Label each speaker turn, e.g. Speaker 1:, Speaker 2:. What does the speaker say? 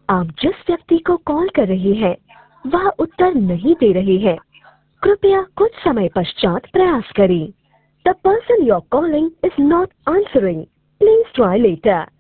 Speaker 1: आप जिस व्यक्ति को कॉल कर रहे हैं वह उत्तर नहीं दे रहे हैं। कृपया कुछ समय पश्चात प्रयास करें। The person you're calling is not answering. Please try later.